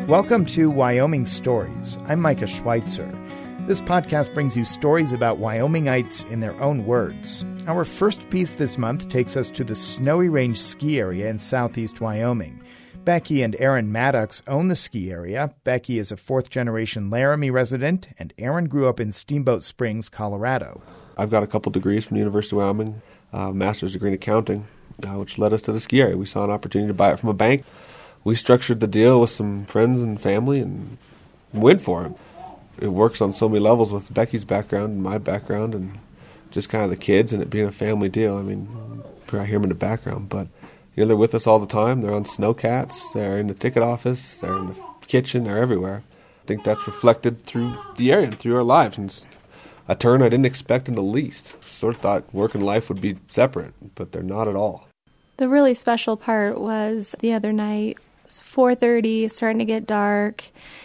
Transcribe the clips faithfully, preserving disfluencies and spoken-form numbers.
Welcome to Wyoming Stories. I'm Micah Schweitzer. This podcast brings you stories about Wyomingites in their own words. Our first piece this month takes us to the Snowy Range ski area in southeast Wyoming. Becky and Aaron Maddox own the ski area. Becky is a fourth-generation Laramie resident, and Aaron grew up in Steamboat Springs, Colorado. I've got a couple degrees from the University of Wyoming, a master's degree in accounting, uh, which led us to the ski area. We saw an opportunity to buy it from a bank. We structured the deal with some friends and family and went for it. It works on so many levels with Becky's background and my background and just kind of the kids and it being a family deal. I mean, I hear them in the background, but you know, they're with us all the time. They're on snowcats. They're in the ticket office. They're in the kitchen. They're everywhere. I think that's reflected through the area and through our lives. And it's a turn I didn't expect in the least. Sort of thought work and life would be separate, but they're not at all. The really special part was the other night. It was four thirty, starting to get dark.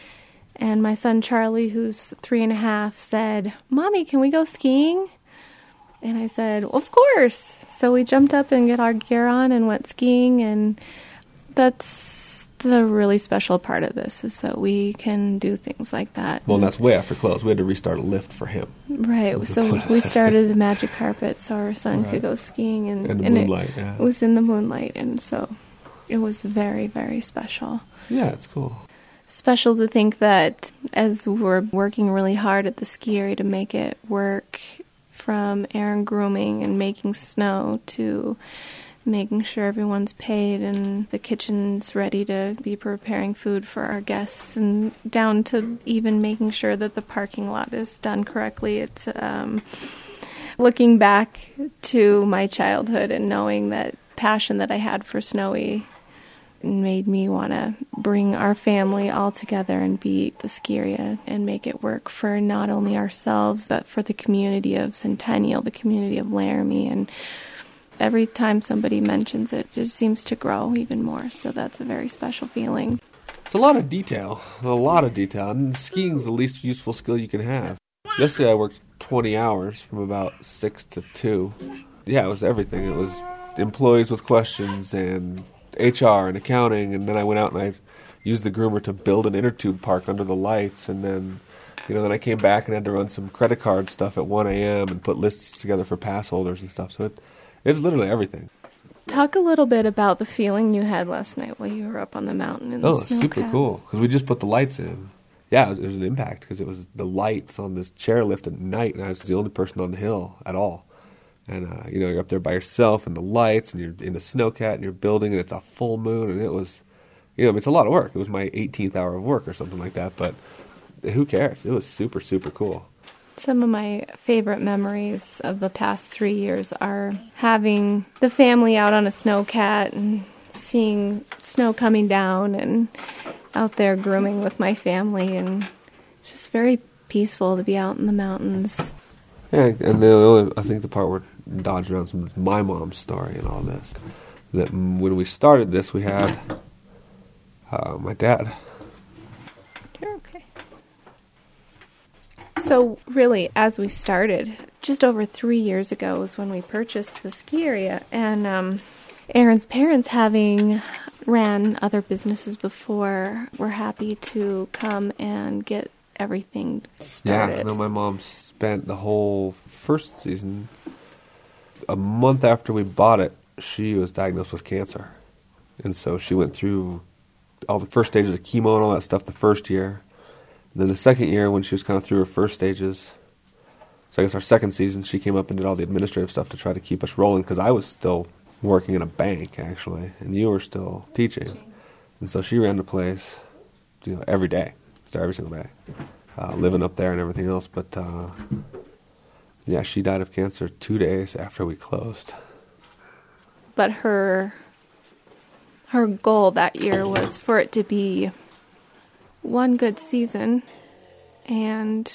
And my son Charlie, who's three and a half, said, "Mommy, can we go skiing?" And I said, "Of course." So we jumped up and got our gear on and went skiing. And that's the really special part of this, is that we can do things like that. Well, and that's way after close. We had to restart a lift for him. Right. So we started the magic carpet so our son right. could go skiing. And, and the and moonlight, it, yeah. It was in the moonlight. And so it was very, very special. Yeah, it's cool. Special to think that as we're working really hard at the ski area to make it work, from Aaron grooming and making snow to making sure everyone's paid and the kitchen's ready to be preparing food for our guests, and down to even making sure that the parking lot is done correctly. It's um, looking back to my childhood and knowing that passion that I had for Snowy made me want to bring our family all together and be at the ski area and make it work for not only ourselves, but for the community of Centennial, the community of Laramie. And every time somebody mentions it, it just seems to grow even more. So that's a very special feeling. It's a lot of detail, a lot of detail. And skiing's the least useful skill you can have. Yesterday I worked twenty hours from about six to two. Yeah, it was everything. It was employees with questions and H R and accounting, and then I went out and I used the groomer to build an inner tube park under the lights, and then, you know, then I came back and had to run some credit card stuff at one a.m. and put lists together for pass holders and stuff. So it, it's literally everything. Talk a little bit about the feeling you had last night while you were up on the mountain in the Oh, snow super cap. cool, because we just put the lights in. Yeah, it was, it was an impact, because it was the lights on this chairlift at night, and I was the only person on the hill at all. And, uh, you know, you're up there by yourself and the lights, and you're in a snowcat, and you're building, and it's a full moon, and it was, you know, I mean, it's a lot of work. It was my eighteenth hour of work or something like that, but who cares? It was super, super cool. Some of my favorite memories of the past three years are having the family out on a snowcat and seeing snow coming down and out there grooming with my family, and it's just very peaceful to be out in the mountains. Yeah, and the only, I think the part where dodge around some my mom's story and all this. That when we started this, we had uh, my dad. You're okay. So really, as we started, just over three years ago was when we purchased the ski area, and um, Aaron's parents, having ran other businesses before, were happy to come and get everything started. Yeah, I know my mom spent the whole first season. A month after we bought it, she was diagnosed with cancer. And so she went through all the first stages of chemo and all that stuff the first year. And then the second year, when she was kind of through her first stages, so I guess our second season, she came up and did all the administrative stuff to try to keep us rolling, because I was still working in a bank, actually, and you were still teaching. And so she ran the place, you know, every day, so every single day, uh, living up there and everything else. But uh, yeah, she died of cancer two days after we closed. But her her goal that year was for it to be one good season and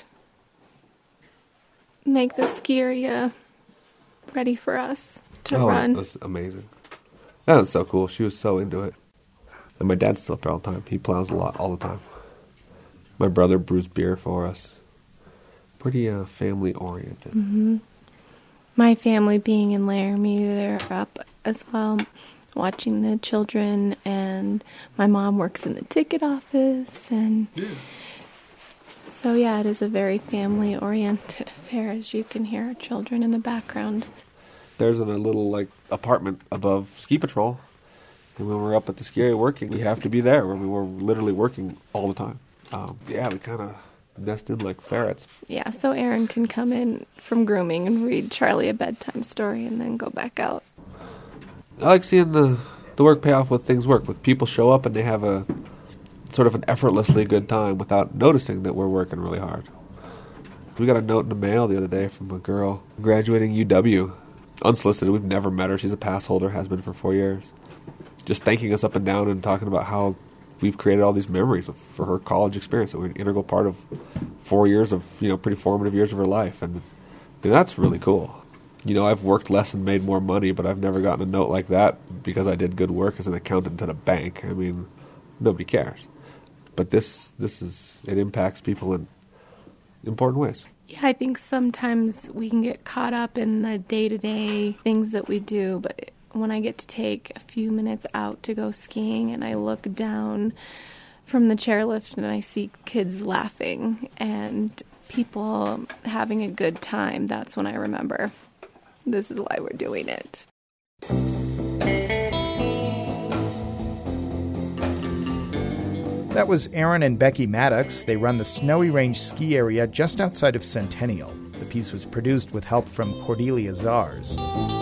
make the ski area ready for us to oh, run. That was amazing. That was so cool. She was so into it. And my dad's still up there all the time. He plows a lot all the time. My brother brews beer for us. Pretty uh, family-oriented. Mm-hmm. My family being in Laramie, they're up as well. watching the children, and my mom works in the ticket office, and yeah. So yeah, it is a very family-oriented affair, as you can hear our children in the background. There's a little like apartment above ski patrol, and when we're up at the ski area working, we have to be there. I mean, we're literally working all the time. Um, yeah, we kind of nest in like ferrets. Yeah, so Aaron can come in from grooming and read Charlie a bedtime story and then go back out. I like seeing the, the work pay off when things work, when people show up and they have a sort of an effortlessly good time without noticing that we're working really hard. We got a note in the mail the other day from a girl graduating U W, unsolicited. We've never met her. She's a pass holder, has been for four years. Just thanking us up and down and talking about how we've created all these memories for her college experience. That we're an integral part of four years of, you know, pretty formative years of her life. And you know, that's really cool. You know, I've worked less and made more money, but I've never gotten a note like that because I did good work as an accountant at a bank. I mean, nobody cares. But this this is, it impacts people in important ways. Yeah, I think sometimes we can get caught up in the day-to-day things that we do, but when I get to take a few minutes out to go skiing and I look down from the chairlift and I see kids laughing and people having a good time, that's when I remember this is why we're doing it. That was Aaron and Becky Maddox. They run the Snowy Range ski area just outside of Centennial. The piece was produced with help from Cordelia Zars.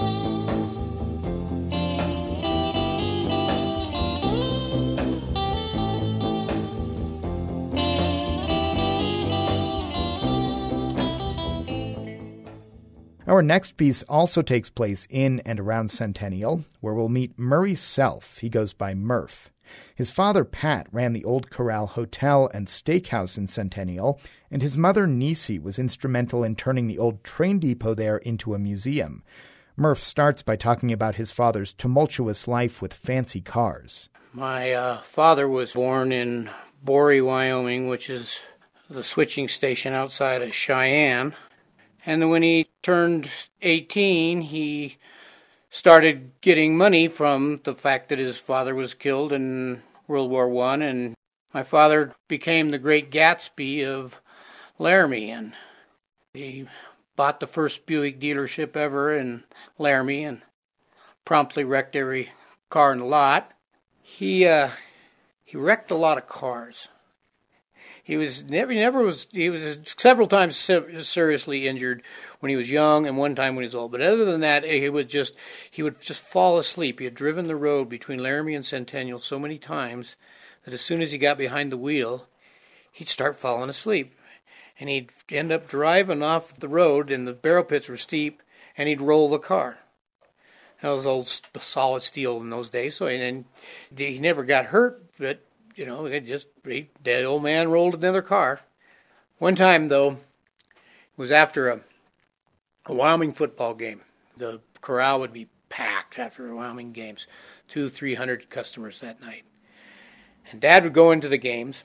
Our next piece also takes place in and around Centennial, where we'll meet Murray Self. He goes by Murph. His father, Pat, ran the Old Corral Hotel and Steakhouse in Centennial, and his mother, Nisi, was instrumental in turning the old train depot there into a museum. Murph starts by talking about his father's tumultuous life with fancy cars. My uh, father was born in Bory, Wyoming, which is the switching station outside of Cheyenne. And when he turned eighteen, he started getting money from the fact that his father was killed in World War One, and my father became the great Gatsby of Laramie, and he bought the first Buick dealership ever in Laramie and promptly wrecked every car in the lot. He uh, he wrecked a lot of cars. He was never, he never was, he was several times seriously injured when he was young and one time when he was old. But other than that, he would just, he would just fall asleep. He had driven the road between Laramie and Centennial so many times that as soon as he got behind the wheel, he'd start falling asleep. And he'd end up driving off the road, and the barrel pits were steep, and he'd roll the car. That was old solid steel in those days. So, and he never got hurt, but you know, it just, he, the old man rolled another car. One time, though, it was after a, a Wyoming football game. The corral would be packed after Wyoming games, two, three hundred customers that night. And Dad would go into the games,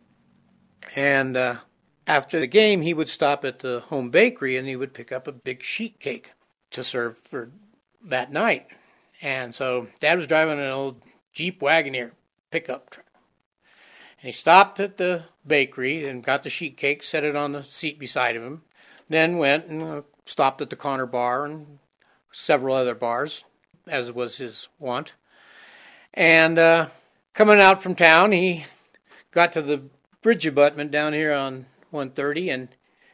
and uh, after the game, he would stop at the home bakery, and he would pick up a big sheet cake to serve for that night. And so Dad was driving an old Jeep Wagoneer pickup truck. And he stopped at the bakery and got the sheet cake, set it on the seat beside of him, then went and uh, stopped at the Connor Bar and several other bars, as was his wont. And uh, coming out from town, he got to the bridge abutment down here on one thirty and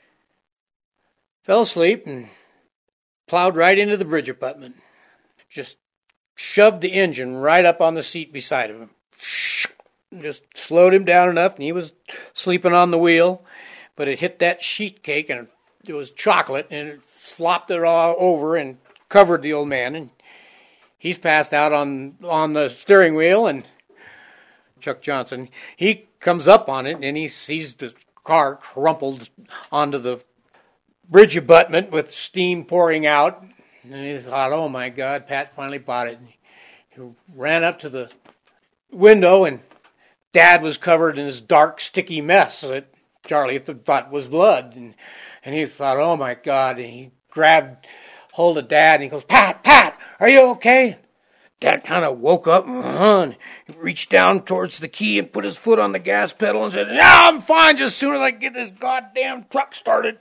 fell asleep and plowed right into the bridge abutment. Just shoved the engine right up on the seat beside of him. Just slowed him down enough, and he was sleeping on the wheel, but it hit that sheet cake, and it was chocolate, and it flopped it all over and covered the old man, and he's passed out on on the steering wheel, and Chuck Johnson, he comes up on it, and he sees the car crumpled onto the bridge abutment with steam pouring out, and he thought, oh my God, Pat finally bought it. And he ran up to the window, and Dad was covered in this dark, sticky mess that Charlie thought was blood. And, and he thought, oh, my God. And he grabbed hold of Dad, and he goes, Pat, Pat, are you okay? Dad kind of woke up and reached down towards the key and put his foot on the gas pedal and said, "Yeah, I'm fine just as soon as I get this goddamn truck started."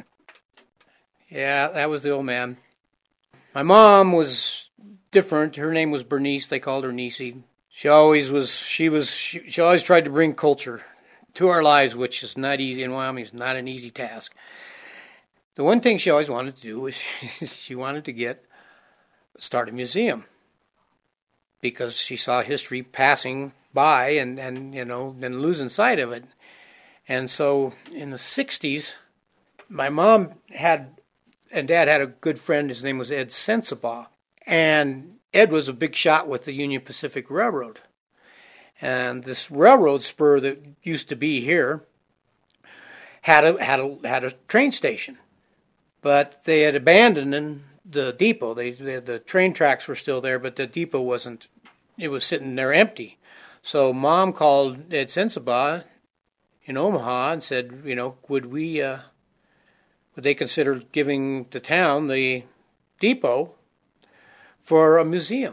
Yeah, that was the old man. My mom was different. Her name was Bernice. They called her Niecy. She always was, she was, she, she always tried to bring culture to our lives, which is not easy in Wyoming. It's not an easy task. The one thing she always wanted to do was she wanted to get, start a museum. Because she saw history passing by and, and, you know, then losing sight of it. And so in the sixties, my mom had, and Dad had a good friend, his name was Ed Sensabaugh. And Ed was a big shot with the Union Pacific Railroad. And this railroad spur that used to be here had a, had a, had a train station. But they had abandoned the depot. They, they the train tracks were still there, but the depot wasn't. It was sitting there empty. So Mom called Ed Sensabaugh in Omaha and said, you know, would we, uh, would they consider giving the town the depot for a museum?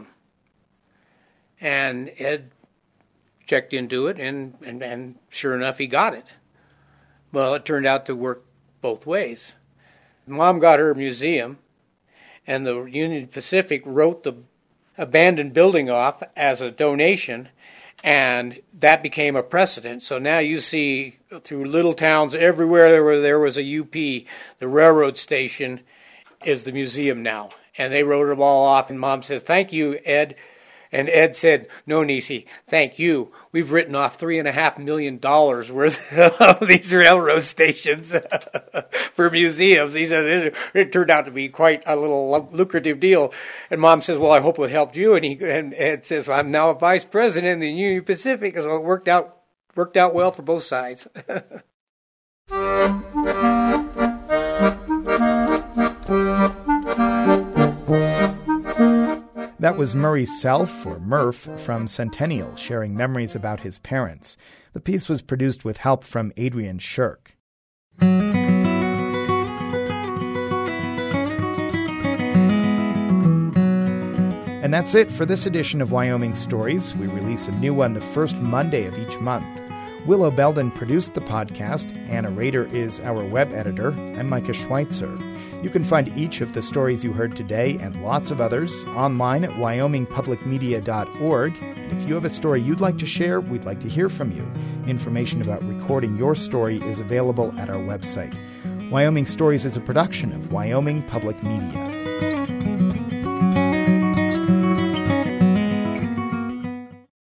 And Ed checked into it, and, and, and sure enough, he got it. Well, it turned out to work both ways. Mom got her museum, and the Union Pacific wrote the abandoned building off as a donation, and that became a precedent. So now you see through little towns everywhere where there was a U P, the railroad station is the museum now. And they wrote them all off, and Mom says, "Thank you, Ed." And Ed said, "No, Niecy, thank you. We've written off three and a half million dollars worth of these railroad stations for museums. These are, these are, it turned out to be quite a little lucrative deal." And Mom says, "Well, I hope it helped you." And he and Ed says, "Well, I'm now a vice president in the Union Pacific, so it worked out worked out well for both sides." That was Murray Self, or Murph, from Centennial, sharing memories about his parents. The piece was produced with help from Adrian Shirk. And that's it for this edition of Wyoming Stories. We release a new one the first Monday of each month. Willow Belden produced the podcast. Anna Rader is our web editor. I'm Micah Schweitzer. You can find each of the stories you heard today and lots of others online at wyoming public media dot org. And if you have a story you'd like to share, we'd like to hear from you. Information about recording your story is available at our website. Wyoming Stories is a production of Wyoming Public Media.